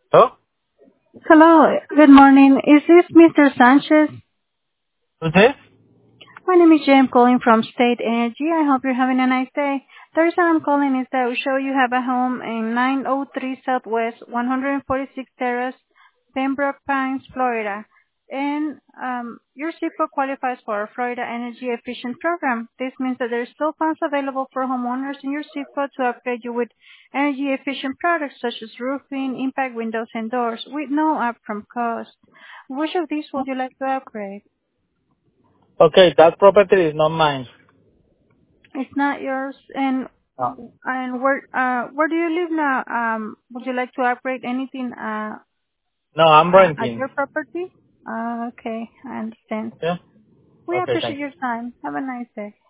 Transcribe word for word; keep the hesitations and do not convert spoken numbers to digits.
Oh, Hello, good morning. Is this Mister Sanchez? who's this? My name is Jim calling from State Energy. I hope you're having a nice day. The reason I'm calling is that we show you have a home in nine oh three Southwest one forty-six Terrace, Pembroke Pines, Florida. And um, your zip code qualifies for our Florida Energy Efficient Program. This means that there's still funds available for homeowners in your zip code to upgrade you with energy efficient products such as roofing, impact windows, and doors with no upfront cost. Which of these would you like to upgrade? Okay, that property is not mine. It's not yours. And No. and where uh where do you live now? Um, would you like to upgrade anything uh, No, I'm uh at renting. your property? Uh, okay, I understand. Yeah. We Okay, appreciate thank you. your time. Have a nice day.